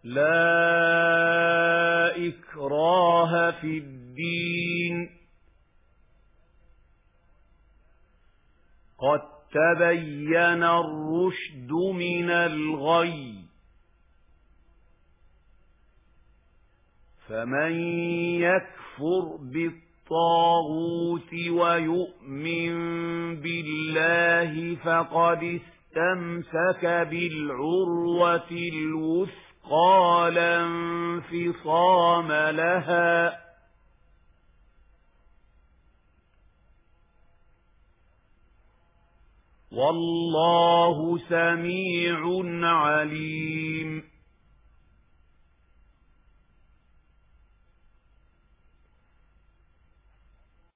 لا إكراه في الدين قد تبين الرشد من الغي فمن يكفر بالطاغوت ويؤمن بالله فقد استمسك بالعروة الوثقى لا انفصام لها والله سميع عليم.